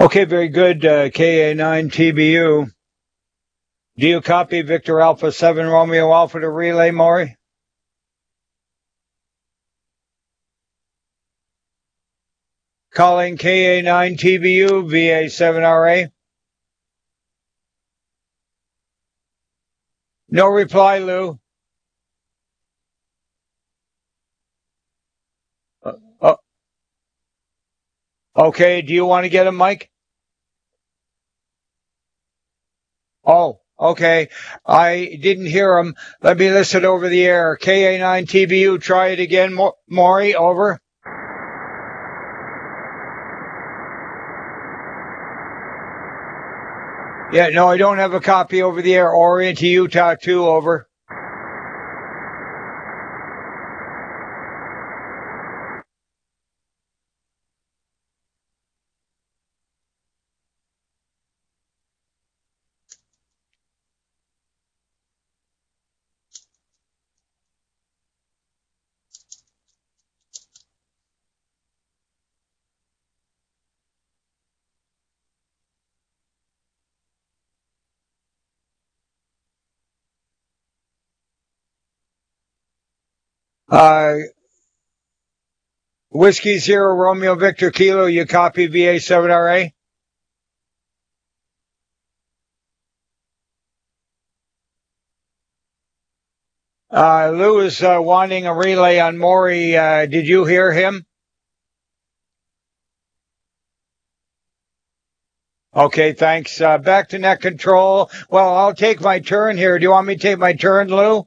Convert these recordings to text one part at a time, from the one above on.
Okay, very good. KA9TBU. Do you copy Victor Alpha 7 Romeo Alpha to relay, Maury? Calling KA9TBU, VA7RA. No reply, Lou. Okay, do you want to get him, Mike? Oh, okay. I didn't hear him. Let me listen over the air. KA9TBU, try it again. Maury, over. Yeah, no, I don't have a copy over the air. Orient to Utah 2, over. Whiskey Zero Romeo Victor Kilo, you copy VA7RA? Lou is wanting a relay on Maury. Did you hear him? Okay, thanks. Back to net control. Well, I'll take my turn here. Do you want me to take my turn, Lou?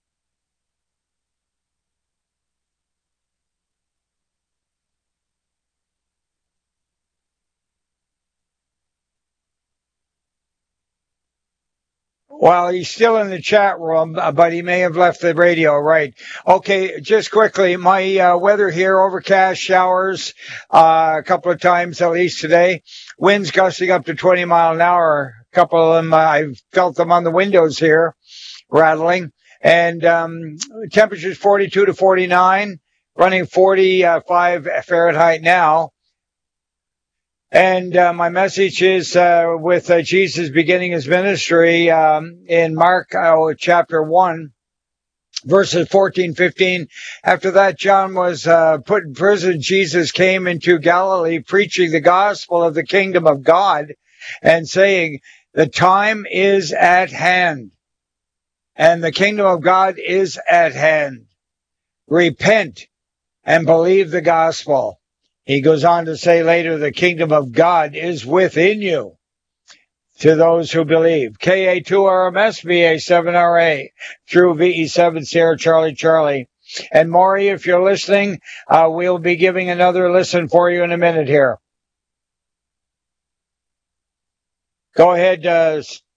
Well, he's still in the chat room, but he may have left the radio, right? Okay, just quickly, my weather here, overcast, showers, a couple of times at least today. Winds gusting up to 20 mile an hour. A couple of them, I felt them on the windows here, rattling. And temperatures 42 to 49, running 45 Fahrenheit now. And my message is with Jesus beginning his ministry in Mark chapter 1, verses 14, 15. After that, John was put in prison. Jesus came into Galilee preaching the gospel of the kingdom of God and saying, the time is at hand and the kingdom of God is at hand. Repent and believe the gospel. He goes on to say later, the kingdom of God is within you to those who believe. KA2RMS, VA7RA, through VE7 Sierra Charlie Charlie. And Maury, if you're listening, we'll be giving another listen for you in a minute here. Go ahead,